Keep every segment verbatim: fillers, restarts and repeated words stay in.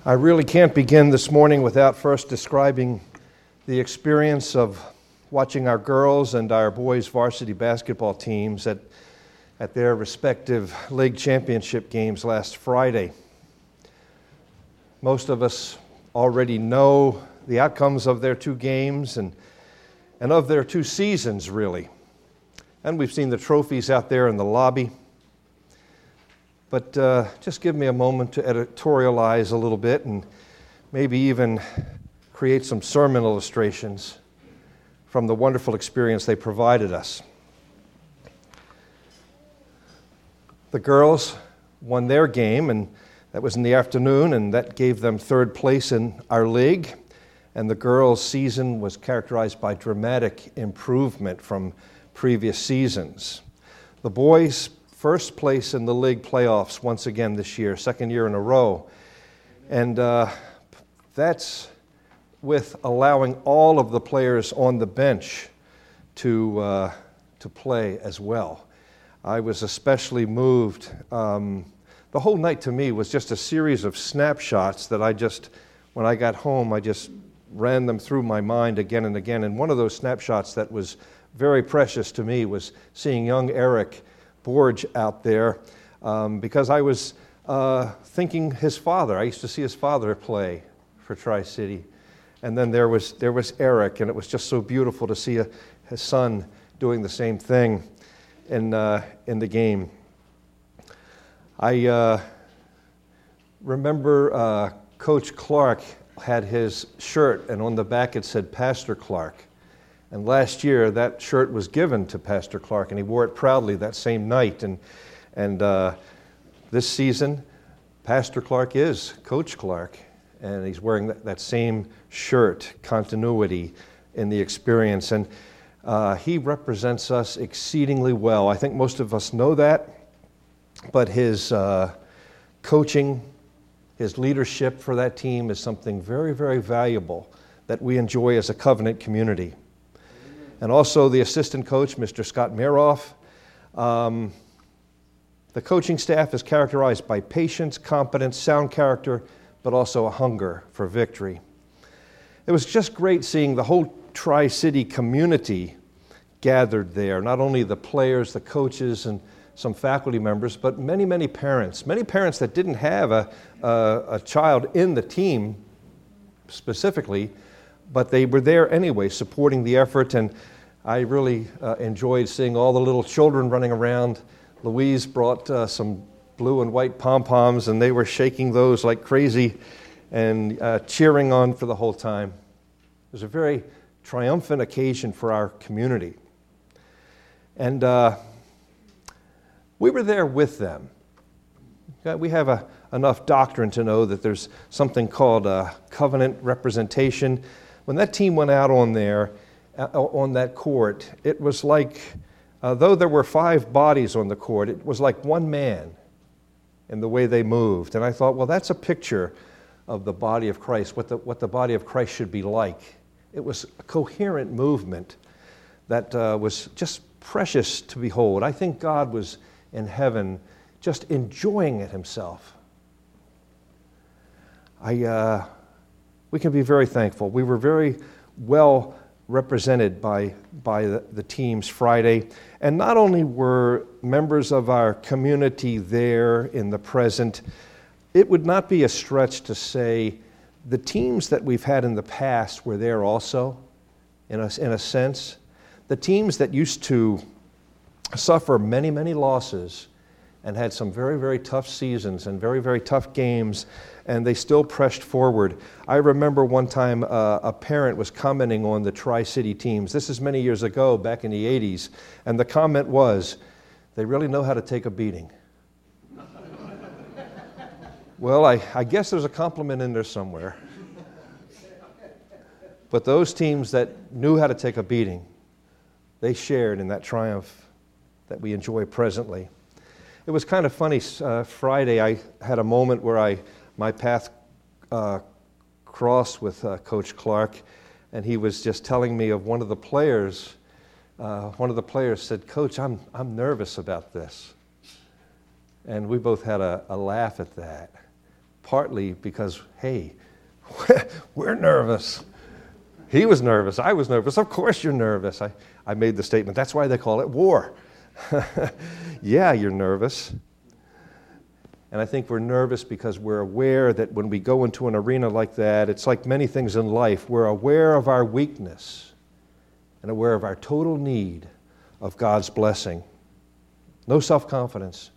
I really can't begin this morning without first describing the experience of watching our girls and our boys' varsity basketball teams at, at their respective league championship games last Friday. Most of us already know the outcomes of their two games and, and of their two seasons, really. And we've seen the trophies out there in the lobby. But uh, just give me a moment to editorialize a little bit and maybe even create some sermon illustrations from the wonderful experience they provided us. The girls won their game, and that was in the afternoon, and that gave them third place in our league. And the girls' season was characterized by dramatic improvement from previous seasons. The boys' first place in the league playoffs once again this year, second year in a row. And uh, that's with allowing all of the players on the bench to, uh, to play as well. I was especially moved. Um, the whole night to me was just a series of snapshots that I just, when I got home, I just ran them through my mind again and again. And one of those snapshots that was very precious to me was seeing young Eric Borge out there, um, because I was uh, thinking his father. I used to see his father play for Tri-City. And then there was there was Eric, and it was just so beautiful to see a, his son doing the same thing in, uh, in the game. I uh, remember uh, Coach Clark had his shirt, and on the back it said Pastor Clark. And last year, that shirt was given to Pastor Clark, and he wore it proudly that same night. And and uh, this season, Pastor Clark is Coach Clark, and he's wearing that, that same shirt, continuity in the experience. And uh, he represents us exceedingly well. I think most of us know that, but his uh, coaching, his leadership for that team is something very, very valuable that we enjoy as a covenant community. And also the assistant coach, Mister Scott Meroff. Um, the coaching staff is characterized by patience, competence, sound character, but also a hunger for victory. It was just great seeing the whole Tri-City community gathered there, not only the players, the coaches, and some faculty members, but many, many parents. Many parents that didn't have a, a, a child in the team specifically, but they were there anyway, supporting the effort, and I really uh, enjoyed seeing all the little children running around. Louise brought uh, some blue and white pom-poms, and they were shaking those like crazy and uh, cheering on for the whole time. It was a very triumphant occasion for our community. And uh, we were there with them. We have a, enough doctrine to know that there's something called a covenant representation. When that team went out on there, uh, on that court, it was like, uh, though there were five bodies on the court, it was like one man in the way they moved. And I thought, well, that's a picture of the body of Christ, what the, what the body of Christ should be like. It was a coherent movement that uh, was just precious to behold. I think God was in heaven just enjoying it himself. I... Uh, We can be very thankful. We were very well represented by, by the, the teams Friday. And not only were members of our community there in the present, it would not be a stretch to say the teams that we've had in the past were there also, in a, in a sense. The teams that used to suffer many, many losses and had some very, very tough seasons and very, very tough games, and they still pressed forward. I remember one time uh, a parent was commenting on the Tri-City teams. This is many years ago, back in the eighties, and the comment was, they really know how to take a beating. Well, I, I guess there's a compliment in there somewhere. But those teams that knew how to take a beating, they shared in that triumph that we enjoy presently. It was kind of funny. Uh, Friday, I had a moment where I my path uh, crossed with uh, Coach Clark, and he was just telling me of one of the players. Uh, one of the players said, "Coach, I'm I'm nervous about this," and we both had a, a laugh at that. partly because, hey, we're nervous. He was nervous. I was nervous. Of course you're nervous. I, I made the statement, that's why they call it war. Yeah, you're nervous. And I think we're nervous because we're aware that when we go into an arena like that, it's like many things in life, we're aware of our weakness and aware of our total need of God's blessing. No self-confidence.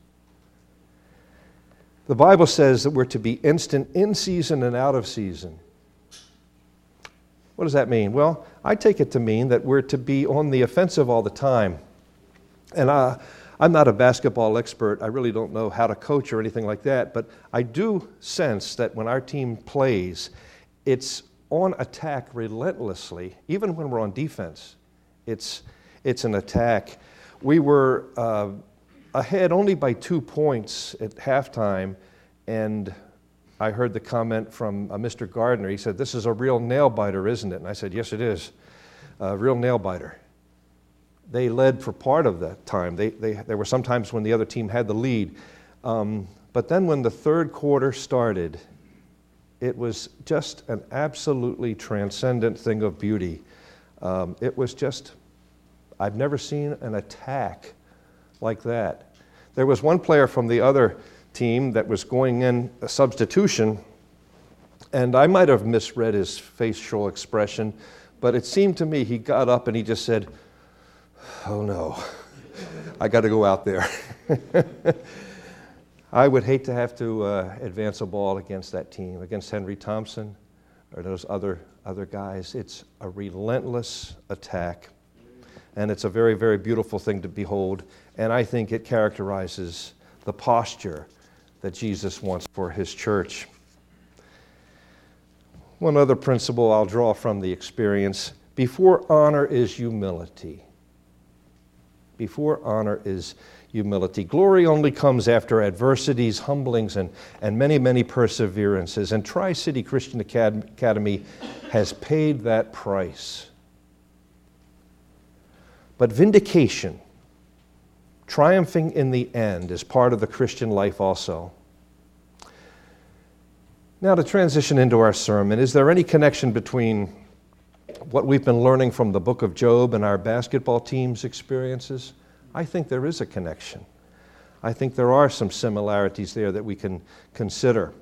The Bible says that we're to be instant in season and out of season. What does that mean? Well, I take it to mean that we're to be on the offensive all the time. And uh, I'm not a basketball expert. I really don't know how to coach or anything like that, but I do sense that when our team plays, it's on attack relentlessly, even when we're on defense. It's, it's an attack. We were uh, ahead only by two points at halftime, and I heard the comment from uh, Mister Gardner. He said, "This is a real nail-biter, isn't it?" And I said, "Yes, it is. A real nail-biter." They led for part of that time. They, they, there were some times when the other team had the lead. Um, but then when the third quarter started, it was just an absolutely transcendent thing of beauty. Um, it was just, I've never seen an attack like that. There was one player from the other team that was going in a substitution, and I might have misread his facial expression, but it seemed to me he got up and he just said, "Oh no, I got to go out there." I would hate to have to uh, advance a ball against that team, against Henry Thompson or those other, other guys. It's a relentless attack, and it's a very, very beautiful thing to behold, and I think it characterizes the posture that Jesus wants for his church. One other principle I'll draw from the experience: before honor is humility. Before honor is humility. Glory only comes after adversities, humblings, and, and many, many perseverances. And Tri-City Christian Academy has paid that price. But vindication, triumphing in the end, is part of the Christian life also. Now, to transition into our sermon, is there any connection between what we've been learning from the book of Job and our basketball team's experiences? I think there is a connection. I think there are some similarities there that we can consider.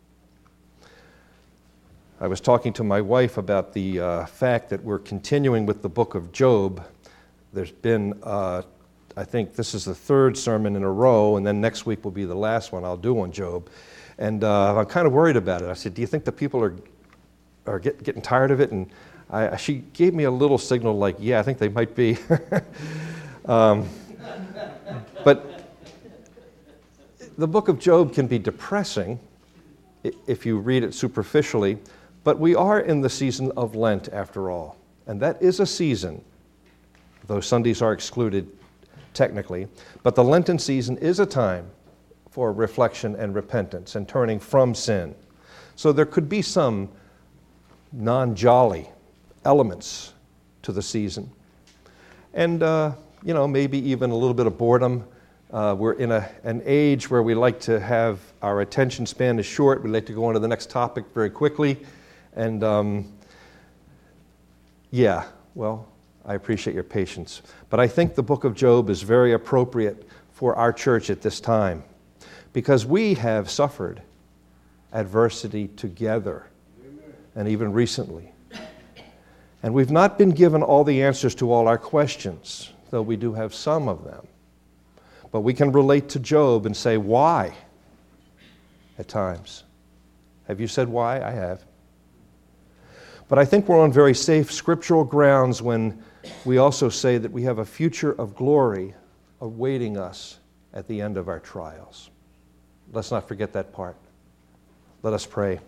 I was talking to my wife about the uh, fact that we're continuing with the book of Job. There's been, uh, I think this is the third sermon in a row, and then next week will be the last one I'll do on Job. And uh, I'm kind of worried about it. I said, "Do you think the people are are get, getting tired of it?" And I, she gave me a little signal like, "Yeah, I think they might be." um, but the book of Job can be depressing if you read it superficially, but we are in the season of Lent after all. And that is a season, though Sundays are excluded technically, but the Lenten season is a time for reflection and repentance and turning from sin. So there could be some non-jolly elements to the season. And, uh, you know, maybe even a little bit of boredom. Uh, we're in a, an age where we like to have our attention span is short. We like to go on to the next topic very quickly. And, um, yeah, well, I appreciate your patience. But I think the book of Job is very appropriate for our church at this time, because we have suffered adversity together, and even recently. And we've not been given all the answers to all our questions, though we do have some of them. But we can relate to Job and say, why? At times. Have you said why? I have. But I think we're on very safe scriptural grounds when we also say that we have a future of glory awaiting us at the end of our trials. Let's not forget that part. Let us pray.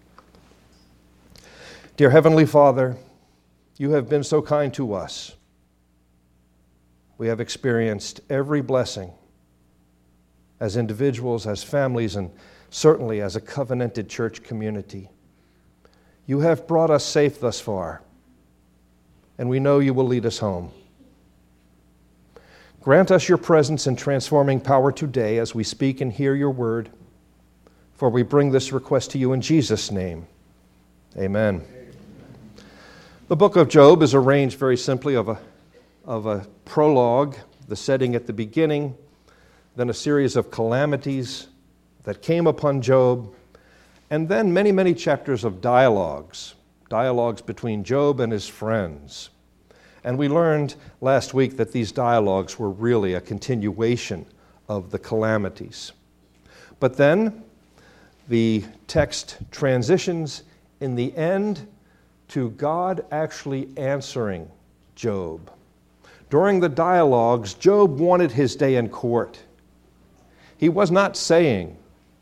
Dear Heavenly Father, you have been so kind to us. We have experienced every blessing as individuals, as families, and certainly as a covenanted church community. You have brought us safe thus far, and we know you will lead us home. Grant us your presence and transforming power today as we speak and hear your word. For we bring this request to you in Jesus' name. Amen. The book of Job is arranged very simply of a, of a prologue, the setting at the beginning, then a series of calamities that came upon Job, and then many, many chapters of dialogues, dialogues between Job and his friends. And we learned last week that these dialogues were really a continuation of the calamities. But then the text transitions in the end to God actually answering Job. During the dialogues, Job wanted his day in court. He was not saying,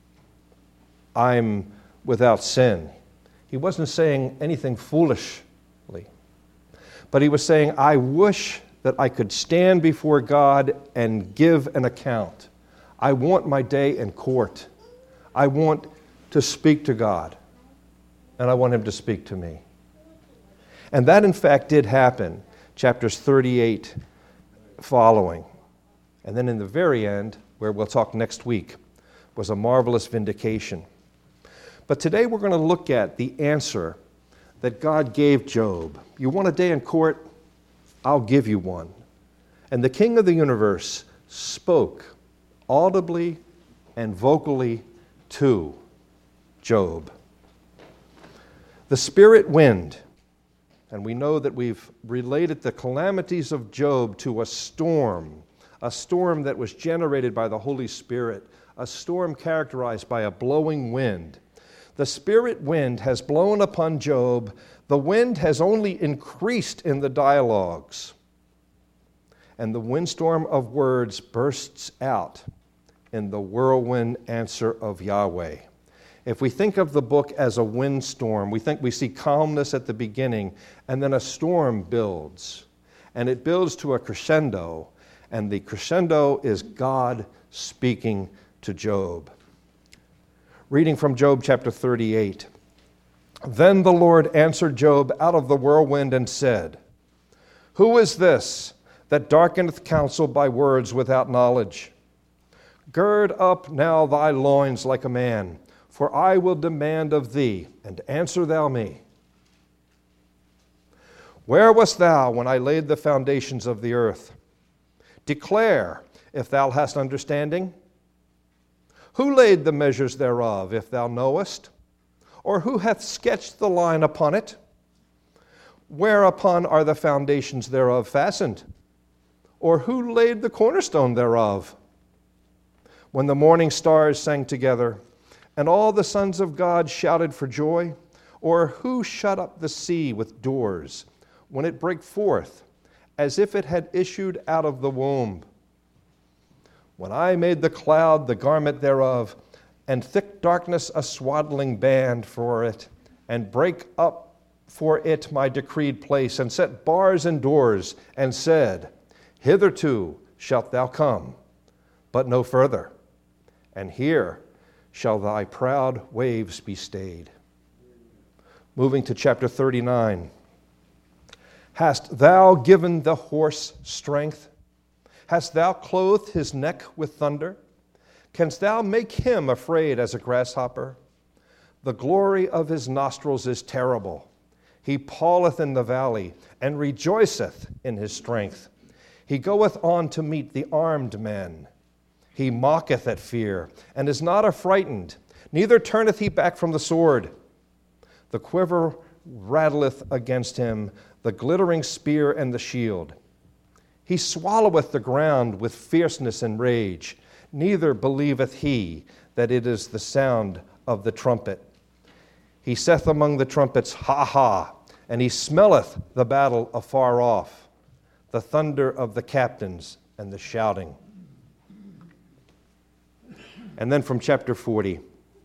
I'm without sin. He wasn't saying anything foolishly. But he was saying, I wish that I could stand before God and give an account. I want my day in court. I want to speak to God, and I want him to speak to me. And that, in fact, did happen, chapters thirty-eight following. And then in the very end, where we'll talk next week, was a marvelous vindication. But today we're going to look at the answer that God gave Job. You want a day in court? I'll give you one. And the King of the universe spoke audibly and vocally to Job. The spirit wind, and we know that we've related the calamities of Job to a storm, a storm that was generated by the Holy Spirit, a storm characterized by a blowing wind. The spirit wind has blown upon Job. The wind has only increased in the dialogues. And the windstorm of words bursts out in the whirlwind answer of Yahweh. If we think of the book as a windstorm, we think we see calmness at the beginning, and then a storm builds. And it builds to a crescendo, and the crescendo is God speaking to Job. Reading from Job chapter thirty-eight. Then the Lord answered Job out of the whirlwind and said, Who is this that darkeneth counsel by words without knowledge? Gird up now thy loins like a man, for I will demand of thee, and answer thou me. Where wast thou when I laid the foundations of the earth? Declare, if thou hast understanding. Who laid the measures thereof, if thou knowest? Or who hath sketched the line upon it? Whereupon are the foundations thereof fastened? Or who laid the cornerstone thereof? When the morning stars sang together, and all the sons of God shouted for joy? Or who shut up the sea with doors, when it brake forth, as if it had issued out of the womb? When I made the cloud the garment thereof, and thick darkness a swaddling band for it, and brake up for it my decreed place, and set bars and doors, and said, Hitherto shalt thou come, but no further, and here shall thy proud waves be stayed. Moving to chapter thirty-nine. Hast thou given the horse strength? Hast thou clothed his neck with thunder? Canst thou make him afraid as a grasshopper? The glory of his nostrils is terrible. He pawleth in the valley, and rejoiceth in his strength. He goeth on to meet the armed men. He mocketh at fear, and is not affrighted, neither turneth he back from the sword. The quiver rattleth against him, the glittering spear and the shield. He swalloweth the ground with fierceness and rage, neither believeth he that it is the sound of the trumpet. He saith among the trumpets, Ha ha, and he smelleth the battle afar off, the thunder of the captains and the shouting. And then from chapter forty.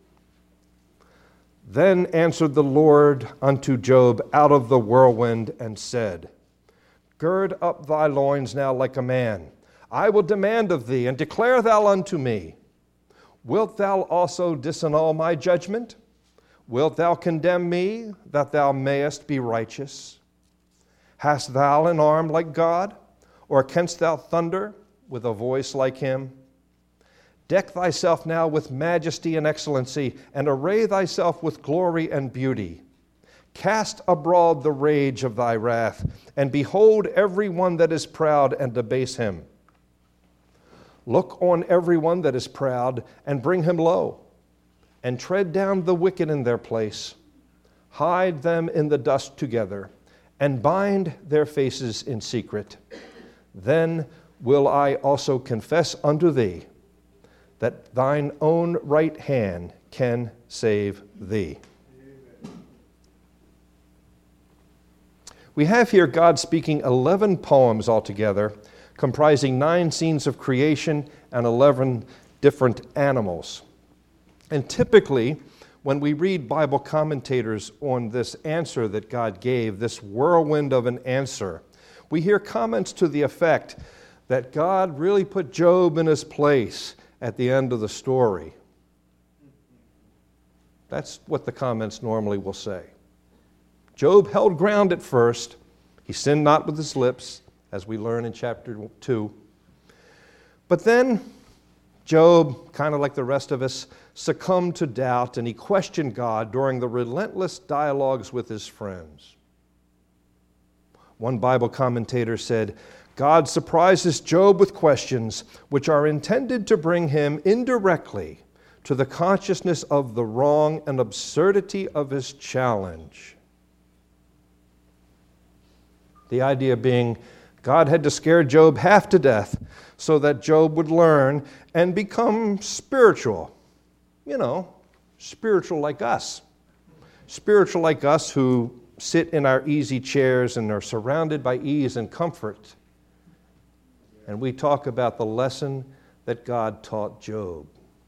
Then answered the Lord unto Job out of the whirlwind and said, Gird up thy loins now like a man. I will demand of thee, and declare thou unto me. Wilt thou also disannul my judgment? Wilt thou condemn me, that thou mayest be righteous? Hast thou an arm like God? Or canst thou thunder with a voice like him? Deck thyself now with majesty and excellency, and array thyself with glory and beauty. Cast abroad the rage of thy wrath, and behold every one that is proud, and debase him. Look on every one that is proud, and bring him low, and tread down the wicked in their place. Hide them in the dust together, and bind their faces in secret. Then will I also confess unto thee that thine own right hand can save thee. We have here God speaking eleven poems altogether, comprising nine scenes of creation and eleven different animals. And typically, when we read Bible commentators on this answer that God gave, this whirlwind of an answer, we hear comments to the effect that God really put Job in his place at the end of the story. That's what the comments normally will say. Job held ground at first. He sinned not with his lips, as we learn in chapter two. But then Job, kind of like the rest of us, succumbed to doubt, and he questioned God during the relentless dialogues with his friends. One Bible commentator said, God surprises Job with questions which are intended to bring him indirectly to the consciousness of the wrong and absurdity of his challenge. The idea being, God had to scare Job half to death so that Job would learn and become spiritual. You know, spiritual like us. Spiritual like us who sit in our easy chairs and are surrounded by ease and comfort. And we talk about the lesson that God taught Job.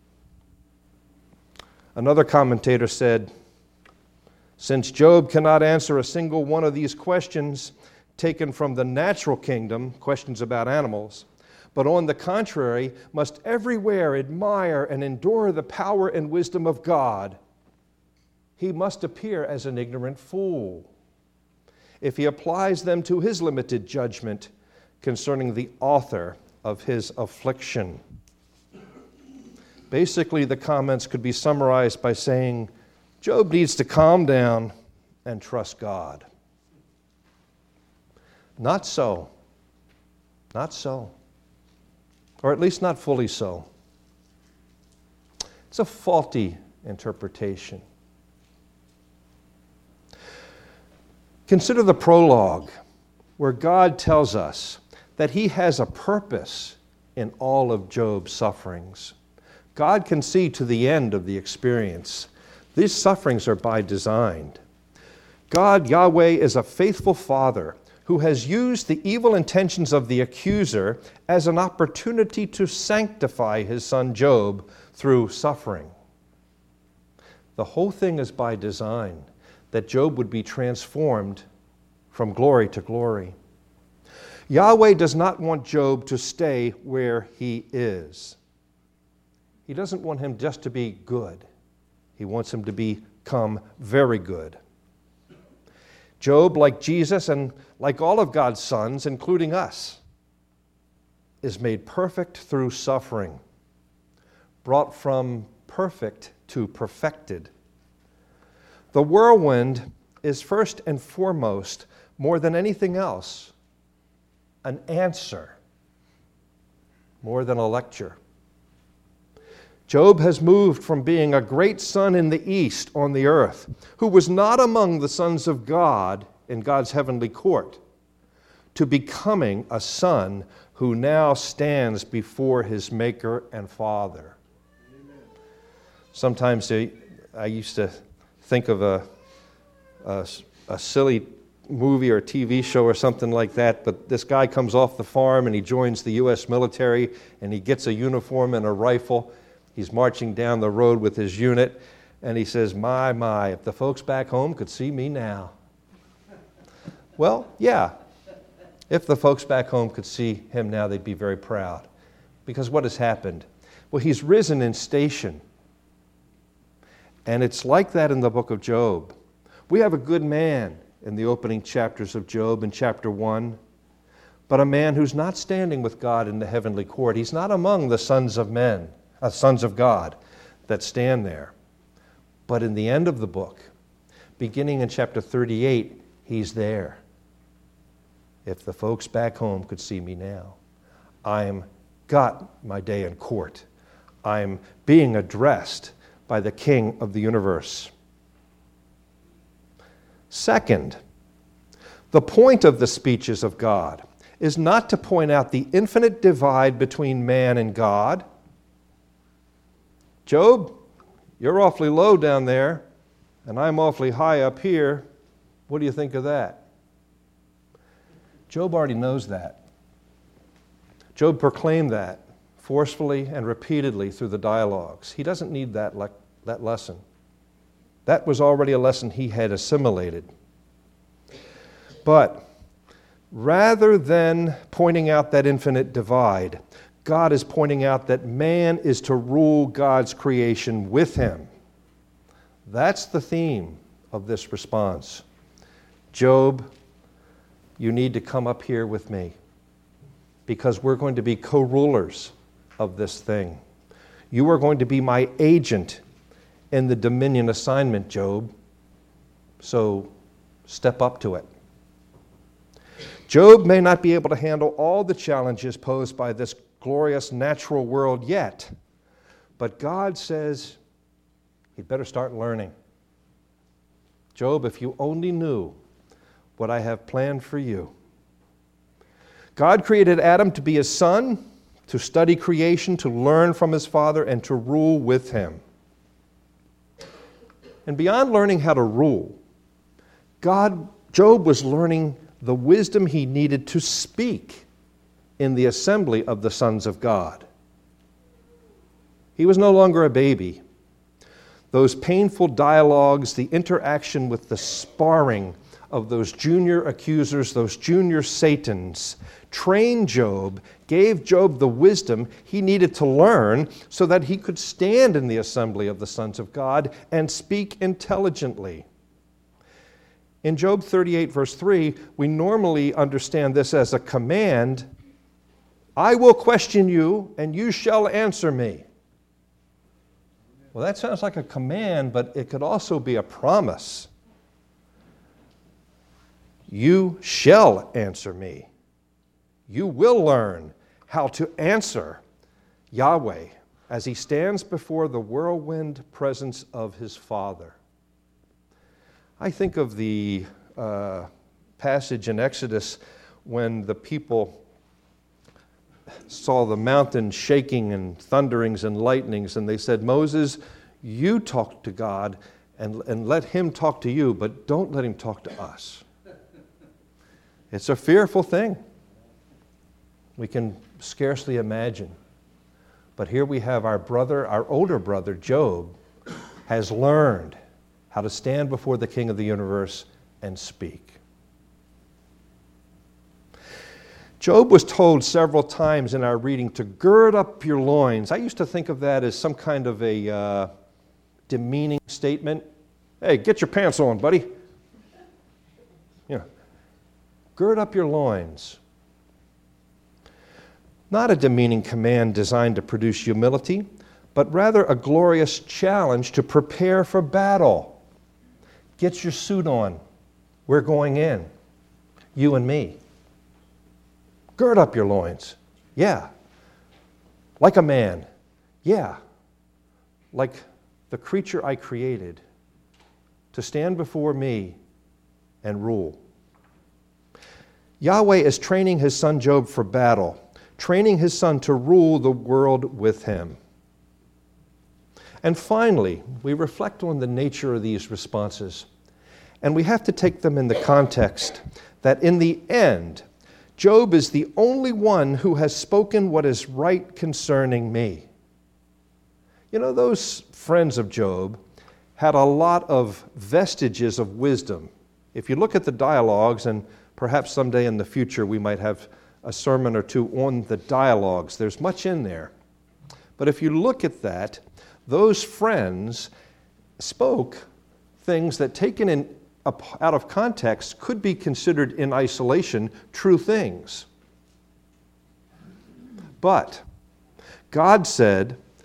Another commentator said, since Job cannot answer a single one of these questions taken from the natural kingdom, questions about animals, but on the contrary, must everywhere admire and endure the power and wisdom of God, he must appear as an ignorant fool if he applies them to his limited judgment concerning the author of his affliction. Basically, the comments could be summarized by saying, Job needs to calm down and trust God. Not so. Not so. Or at least not fully so. It's a faulty interpretation. Consider the prologue, where God tells us that he has a purpose in all of Job's sufferings. God can see to the end of the experience. These sufferings are by design. God, Yahweh, is a faithful Father who has used the evil intentions of the accuser as an opportunity to sanctify his son Job through suffering. The whole thing is by design, that Job would be transformed from glory to glory. Yahweh does not want Job to stay where he is. He doesn't want him just to be good. He wants him to become very good. Job, like Jesus and like all of God's sons, including us, is made perfect through suffering, brought from perfect to perfected. The whirlwind is first and foremost, more than anything else, an answer, more than a lecture. Job has moved from being a great son in the east on the earth, who was not among the sons of God in God's heavenly court, to becoming a son who now stands before his Maker and Father. Amen. Sometimes I, I used to think of a, a, a silly movie or T V show or something like that, but this guy comes off the farm and he joins the U S military and he gets a uniform and a rifle. He's marching down the road with his unit, and he says, my, my, if the folks back home could see me now. Well, yeah, if the folks back home could see him now, they'd be very proud. Because what has happened? Well, he's risen in station. And it's like that in the book of Job. We have a good man in the opening chapters of Job in chapter one, but a man who's not standing with God in the heavenly court. He's not among the sons of men. uh, sons of God that stand there. But in the end of the book, beginning in chapter thirty-eight, he's there. If the folks back home could see me now, I'm got my day in court. I'm being addressed by the King of the universe. Second, the point of the speeches of God is not to point out the infinite divide between man and God. Job, you're awfully low down there, and I'm awfully high up here. What do you think of that? Job already knows that. Job proclaimed that forcefully and repeatedly through the dialogues. He doesn't need that, le- that lesson. That was already a lesson he had assimilated. But rather than pointing out that infinite divide, God is pointing out that man is to rule God's creation with him. That's the theme of this response. Job, you need to come up here with me because we're going to be co-rulers of this thing. You are going to be my agent in the dominion assignment, Job. So step up to it. Job may not be able to handle all the challenges posed by this glorious natural world yet, but God says he'd better start learning. Job, if you only knew what I have planned for you. God created Adam to be his son, to study creation, to learn from his father, and to rule with him. And beyond learning how to rule, God, Job was learning the wisdom he needed to speak in the assembly of the sons of God. He was no longer a baby. Those painful dialogues, the interaction with the sparring of those junior accusers, those junior Satans, trained Job, gave Job the wisdom he needed to learn so that he could stand in the assembly of the sons of God and speak intelligently. In Job thirty-eight, verse three, we normally understand this as a command. I will question you, and you shall answer me. Well, that sounds like a command, but it could also be a promise. You shall answer me. You will learn how to answer Yahweh as he stands before the whirlwind presence of his Father. I think of the uh, passage in Exodus when the people saw the mountain shaking and thunderings and lightnings, and they said, Moses, you talk to God and, and let him talk to you, but don't let him talk to us. It's a fearful thing. We can scarcely imagine. But here we have our brother, our older brother, Job, has learned how to stand before the King of the universe and speak. Job was told several times in our reading to gird up your loins. I used to think of that as some kind of a uh, demeaning statement. Hey, get your pants on, buddy. You know, gird up your loins. Not a demeaning command designed to produce humility, but rather a glorious challenge to prepare for battle. Get your suit on. We're going in. You and me. Gird up your loins. Yeah. Like a man. Yeah. Like the creature I created to stand before me and rule. Yahweh is training his son Job for battle, training his son to rule the world with him. And finally, we reflect on the nature of these responses, and we have to take them in the context that in the end, Job is the only one who has spoken what is right concerning me. You know, those friends of Job had a lot of vestiges of wisdom. If you look at the dialogues, and perhaps someday in the future we might have a sermon or two on the dialogues, there's much in there. But if you look at that, those friends spoke things that taken in, out of context could be considered in isolation true things. But God said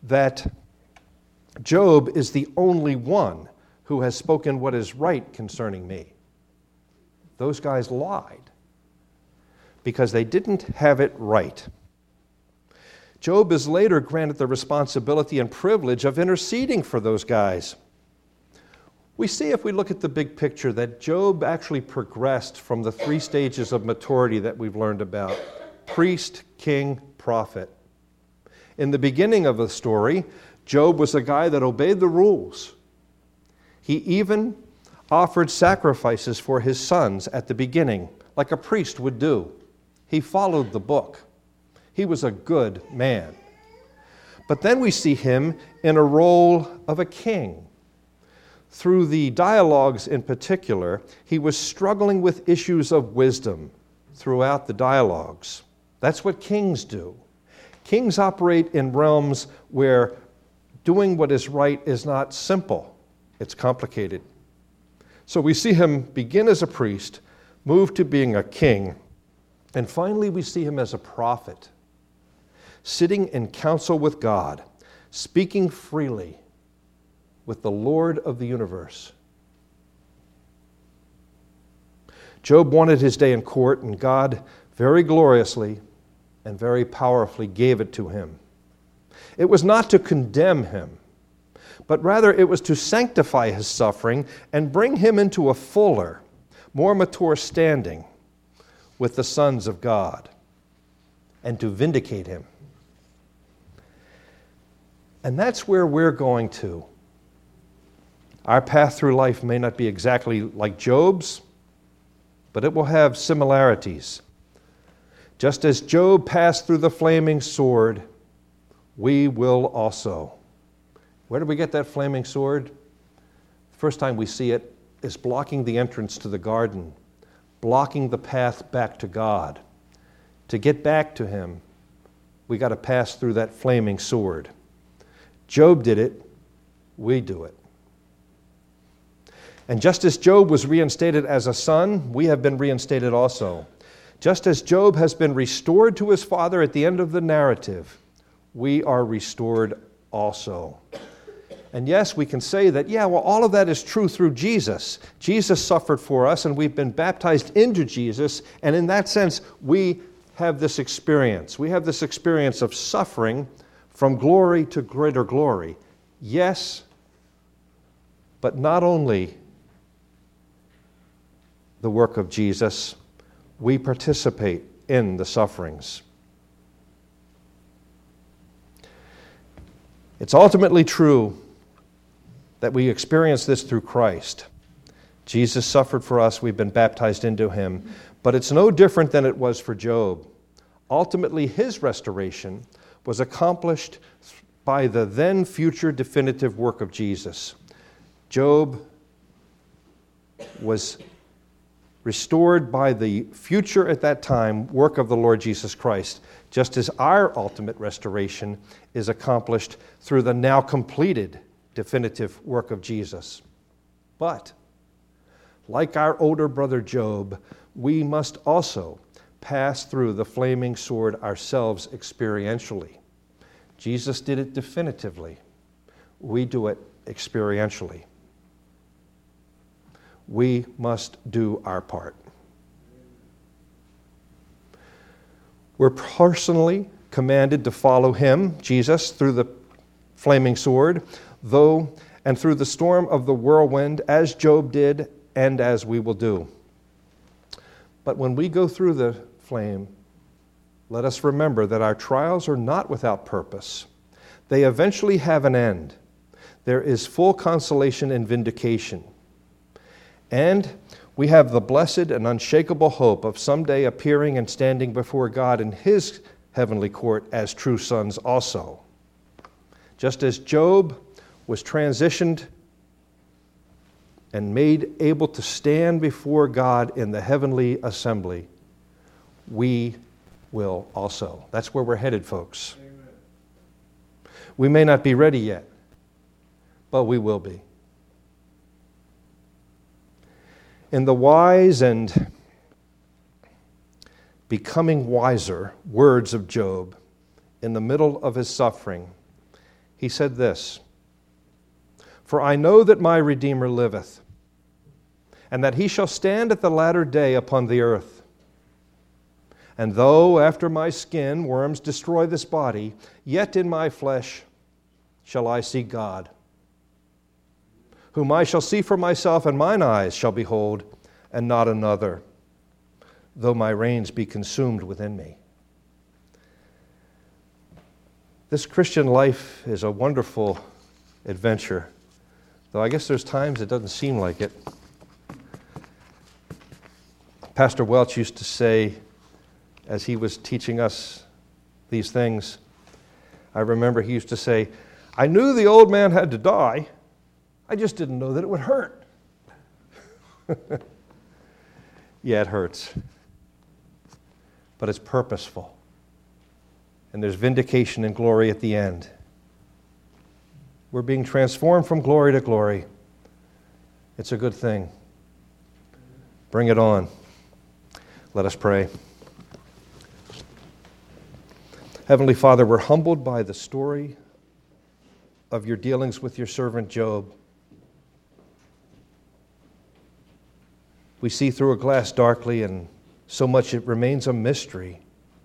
that Job is the only one who has spoken what is right concerning me. Those guys lied because they didn't have it right. Job is later granted the responsibility and privilege of interceding for those guys. We see, if we look at the big picture, that Job actually progressed from the three stages of maturity that we've learned about: priest, king, prophet. In the beginning of the story, Job was a guy that obeyed the rules. He even offered sacrifices for his sons at the beginning, like a priest would do. He followed the book. He was a good man. But then we see him in a role of a king. Through the dialogues in particular, he was struggling with issues of wisdom throughout the dialogues. That's what kings do. Kings operate in realms where doing what is right is not simple. It's complicated. So we see him begin as a priest, move to being a king, and finally we see him as a prophet, sitting in council with God, speaking freely with the Lord of the universe. Job wanted his day in court, and God very gloriously and very powerfully gave it to him. It was not to condemn him, but rather it was to sanctify his suffering and bring him into a fuller, more mature standing with the sons of God, and to vindicate him. And that's where we're going to. Our path through life may not be exactly like Job's, but it will have similarities. Just as Job passed through the flaming sword, we will also. Where do we get that flaming sword? The first time we see it is blocking the entrance to the garden, blocking the path back to God. To get back to him, we got to pass through that flaming sword. Job did it, we do it. And just as Job was reinstated as a son, we have been reinstated also. Just as Job has been restored to his father at the end of the narrative, we are restored also. And yes, we can say that, yeah, well, all of that is true through Jesus. Jesus suffered for us, and we've been baptized into Jesus, and in that sense, we have this experience. We have this experience of suffering from glory to greater glory. Yes, but not only the work of Jesus, we participate in the sufferings. It's ultimately true that we experience this through Christ. Jesus suffered for us, we've been baptized into him, but it's no different than it was for Job. Ultimately, his restoration was accomplished by the then future definitive work of Jesus. Job was restored by the future at that time work of the Lord Jesus Christ, just as our ultimate restoration is accomplished through the now completed definitive work of Jesus. But, like our older brother Job, we must also pass through the flaming sword ourselves experientially. Jesus did it definitively. We do it experientially. We must do our part. We're personally commanded to follow him, Jesus, through the flaming sword, though, and through the storm of the whirlwind, as Job did, and as we will do. But when we go through the flame, let us remember that our trials are not without purpose. They eventually have an end. There is full consolation and vindication. And we have the blessed and unshakable hope of someday appearing and standing before God in his heavenly court as true sons also. Just as Job was transitioned and made able to stand before God in the heavenly assembly, we will also. That's where we're headed, folks. Amen. We may not be ready yet, but we will be. In the wise and becoming wiser words of Job, in the middle of his suffering, he said this, "For I know that my Redeemer liveth, and that he shall stand at the latter day upon the earth. And though after my skin worms destroy this body, yet in my flesh shall I see God, whom I shall see for myself, and mine eyes shall behold, and not another, though my reins be consumed within me." This Christian life is a wonderful adventure, though I guess there's times it doesn't seem like it. Pastor Welch used to say, as he was teaching us these things, I remember he used to say, "I knew the old man had to die. I just didn't know that it would hurt." Yeah, it hurts. But it's purposeful. And there's vindication and glory at the end. We're being transformed from glory to glory. It's a good thing. Bring it on. Let us pray. Heavenly Father, we're humbled by the story of your dealings with your servant Job. We see through a glass darkly, and so much it remains a mystery.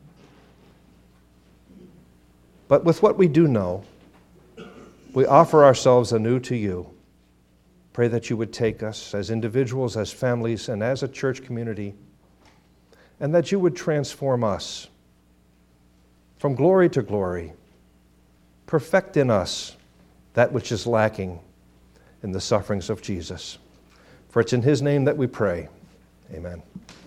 But with what we do know, we offer ourselves anew to you. Pray that you would take us as individuals, as families, and as a church community, and that you would transform us from glory to glory. Perfect in us that which is lacking in the sufferings of Jesus. For it's in his name that we pray. Amen.